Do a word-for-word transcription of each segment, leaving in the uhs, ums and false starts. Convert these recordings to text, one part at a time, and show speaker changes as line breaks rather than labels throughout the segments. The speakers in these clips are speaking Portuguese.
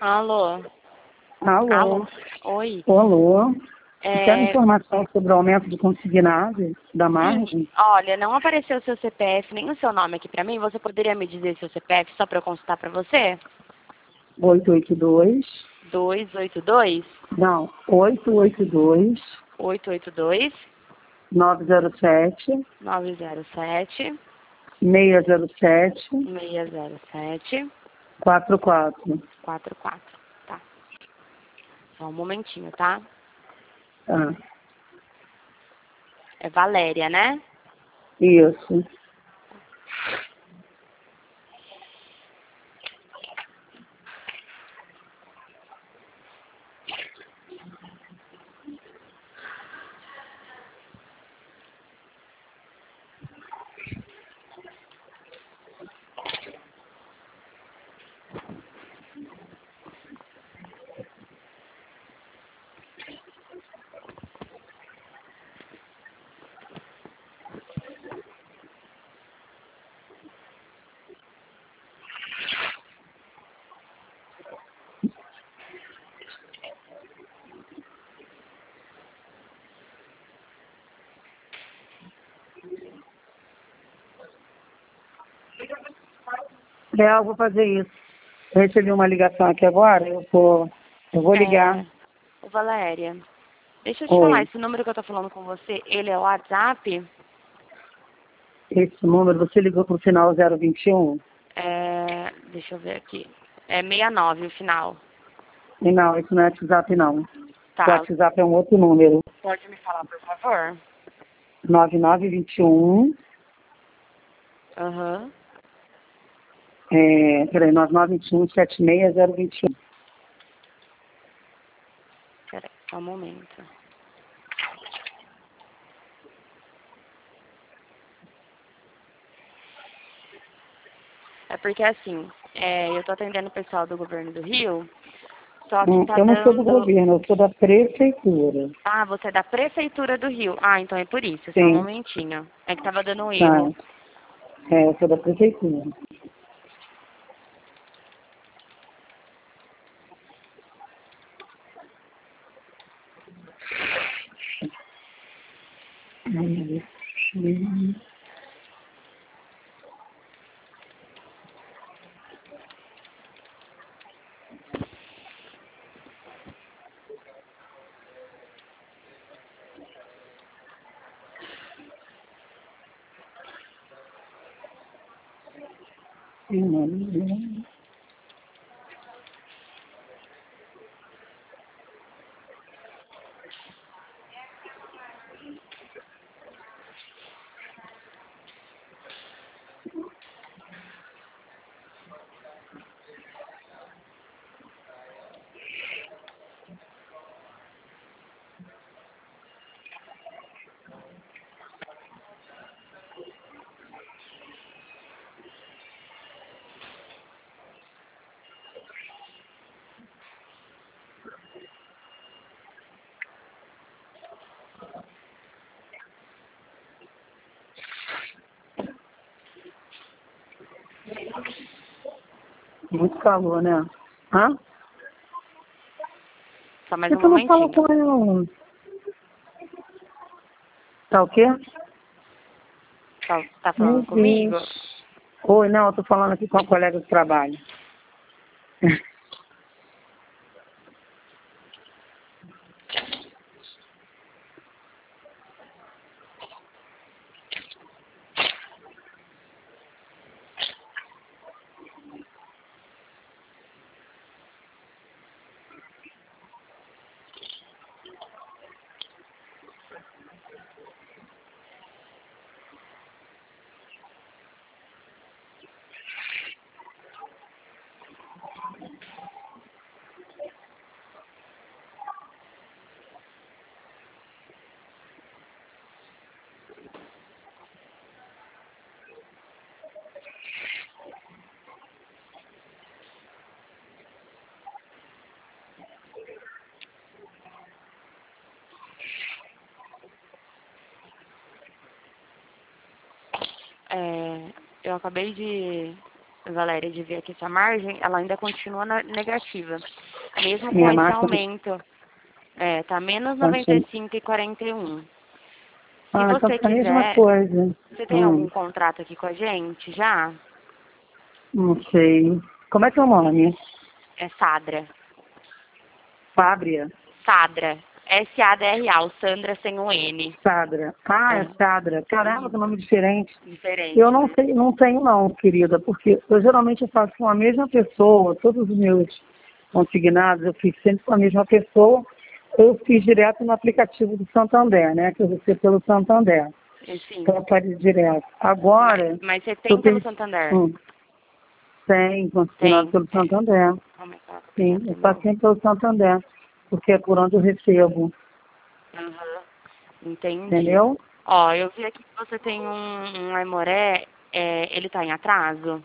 Alô? Alô?
Alô?
Oi?
Alô? Quer
É...
informação sobre o aumento do consignado da
Sim,
margem?
olha, não apareceu o seu C P F nem o seu nome aqui pra mim. Você poderia me dizer seu C P F só pra eu consultar pra você?
oito oito dois.
dois oito dois,
Não, oito oito dois,
oito oito dois,
nove zero sete,
nove zero sete,
seis zero sete,
seis zero sete,
quatro quatro.
quatro quatro. Tá. Só um momentinho, tá?
Tá.
É Valéria, né?
Isso. É, eu vou fazer isso. Eu recebi uma ligação aqui agora, eu vou, eu vou ligar.
É... Ô, Valéria, deixa eu te falar,
Oi.
esse número que eu tô falando com você, ele é o WhatsApp?
Esse número, você ligou pro final zero vinte e um?
É... Deixa eu ver aqui. É sessenta e nove o final.
E não, isso não é WhatsApp não. O
Tá.
WhatsApp é um outro número.
Pode me falar, por favor?
nove nove dois um.
Aham.
É, peraí, nove nove dois um, sete seis zero dois um.
Peraí, só um momento. É porque assim, é, eu tô atendendo o pessoal do governo do Rio, só que
Hum,
tá
Eu não sou do
dando...
governo, eu sou da prefeitura.
Ah, você é da prefeitura do Rio. Ah, então é por isso, só um
Sim,
momentinho. É que tava dando um
tá.
erro.
É, eu sou da prefeitura. Hum, hum, Muito calor, né? Hã?
Só mais
Por
um
que tu não fala
momentinho.
com ela? Tá o quê?
Tá, tá
Meu
falando comigo?
Deus. Oi, não, eu tô falando aqui com a colega de trabalho.
É, eu acabei de Valéria, de ver aqui essa margem, ela ainda continua na negativa. Mesmo com
Minha
esse
marca...
aumento. É, tá menos noventa e cinco e quarenta e um. Se
Ah, então
você
tá a mesma
quiser,
coisa.
você tem algum
Hum,
contrato aqui com a gente já?
não sei. Como é que é o nome?
É Sadra.
Fábria?
Sadra. S A D R A, o Sandra sem o N.
Sadra. Ah, é
É.
Sadra. Caramba, que nome diferente. Eu
Diferente,
não
né?
sei, não tenho não, querida, porque eu geralmente faço com a mesma pessoa, todos os meus consignados, eu fiz sempre com a mesma pessoa. Eu fiz direto no aplicativo do Santander, né? Que eu recebo pelo Santander.
E sim.
Então, faz direto.
Mas,
Agora,
mas você
eu
tem pelo
tenho...
Santander?
Hum, tem, consignado
Tem.
pelo
É.
Santander.
Calma aí, que eu vou pegar
Sim, eu
aqui
faço
meu.
sempre pelo Santander, porque é por onde eu recebo,
Uhum. Entendi.
entendeu?
Ó, eu vi aqui que você tem um, um Aimoré, é, ele tá em atraso?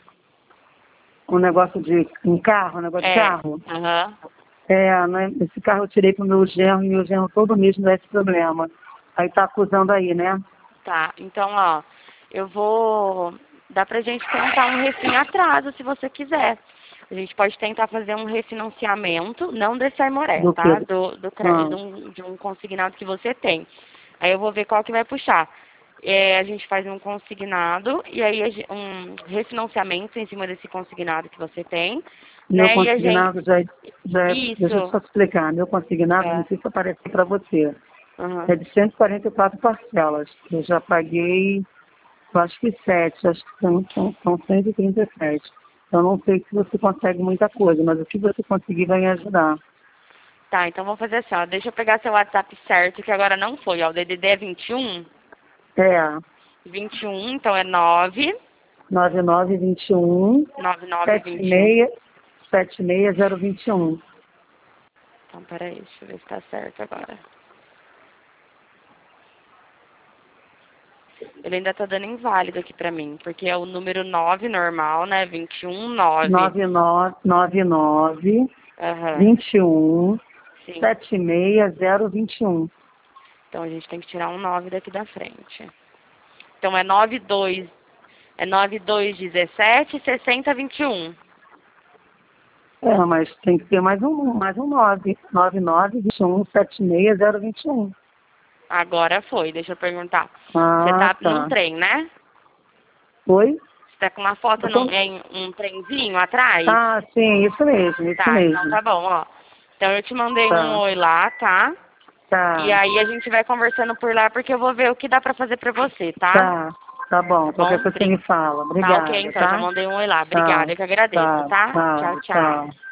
Um negócio de um carro, um negócio de
É.
carro.
Aham.
É, né, esse carro eu tirei pro meu genro, e meu genro todo mês me dá esse problema. Aí tá acusando aí, né?
Tá. Então, ó, eu vou... Dá pra gente tentar um refim atraso, se você quiser. A gente pode tentar fazer um refinanciamento, não desse Aimoré,
Do que?
tá? Do, do, cre-
Ah,
de, um, de um consignado que você tem. Aí eu vou ver qual que vai puxar. É, a gente faz um consignado e aí a gen- um refinanciamento em cima desse consignado que você tem,
meu
né? E a gente...
consignado já, é- já é, deixa eu
Isso.
só te explicar, meu consignado, não
É.
sei se aparece para você,
Uhum.
é de cento e quarenta e quatro parcelas. Eu já paguei, eu acho que sete, acho que são, são, são cento e trinta e sete. Eu não sei se você consegue muita coisa, mas o que você conseguir vai me ajudar.
Tá, então vamos fazer assim, ó. Deixa eu pegar seu WhatsApp certo, que agora não foi, ó. O D D D é vinte e um.
É,
vinte e um, então é nove.
nove nove dois um,
nove nove
sete
vinte e um.
seis, sete seis zero dois um.
Então, peraí, deixa eu ver se tá certo agora. Ele ainda tá dando inválido aqui pra mim, porque é o número nove normal, né? vinte e um, nove.
nove nove nove nove
Aham,
dois um,
sim.
sete seis zero dois um.
Então a gente tem que tirar um nove daqui da frente. Então é nove dois, é nove dois dezessete, sessenta vinte e um.
É, mas tem que ter mais um, mais um nove. nove nove dois um, sete seis zero dois um.
Agora foi, deixa eu perguntar. Você
Ah,
tá num
tá.
trem, né?
Oi?
Você tá com uma foto
Eu
num,
tô...
em um trenzinho atrás?
Ah, sim, isso mesmo, isso
Tá, então
mesmo.
tá bom, ó. Então eu te mandei um
Tá,
oi lá, tá? E
tá,
aí a gente vai conversando por lá, porque eu vou ver o que dá pra fazer pra você, tá?
tá. Tá bom,
Tá
qualquer
bom?
coisa você
Bri-
me fala.
Tá ok,
Obrigada,
então. Já
tá?
mandei um oi lá.
Tá,
Obrigada, eu que agradeço,
tá,
tá?
tá,
Tchau, tchau.
tchau.